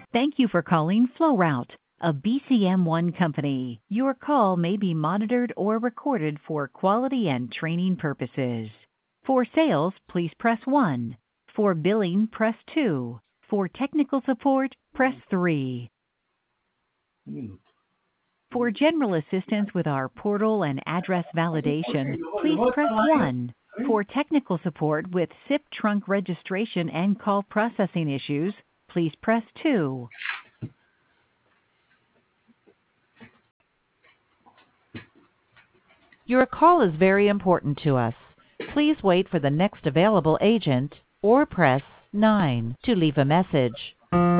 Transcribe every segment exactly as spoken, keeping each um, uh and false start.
Thank you for calling FlowRoute, a B C M one company. Your call may be monitored or recorded for quality and training purposes. For sales, please press one. For billing, press two. For technical support, press three. For general assistance with our portal and address validation, please press one. For technical support with S I P trunk registration and call processing issues, please press two. Your call is very important to us. Please wait for the next available agent or press nine to leave a message.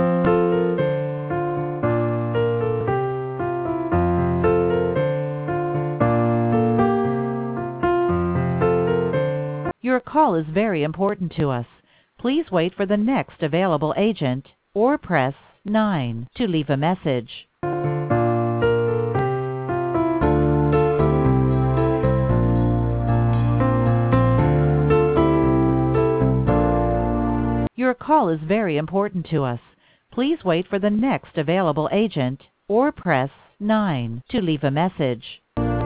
Your call is very important to us. Please wait for the next available agent or press nine to leave a message. Your call is very important to us. Please wait for the next available agent or press nine to leave a message.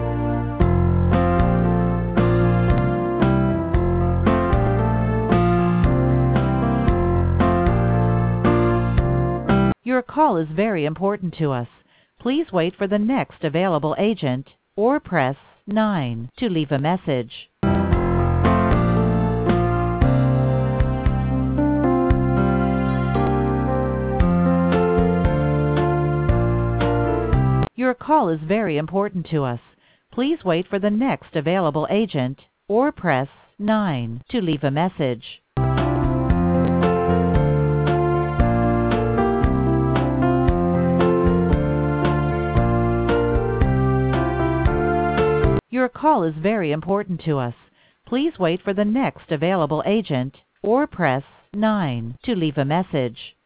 Your call is very important to us. Please wait for the next available agent or press nine to leave a message. Your call is very important to us. Please wait for the next available agent or press nine to leave a message. Your call is very important to us. Please wait for the next available agent or press nine to leave a message.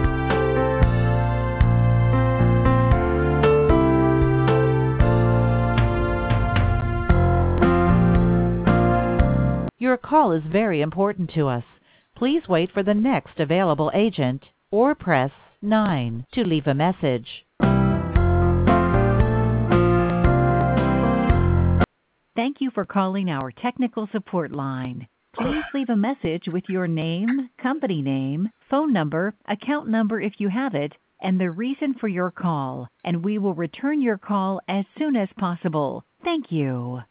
Your call is very important to us. Please wait for the next available agent or press nine to leave a message. Thank you for calling our technical support line. Please leave a message with your name, company name, phone number, account number if you have it, and the reason for your call, and we will return your call as soon as possible. Thank you.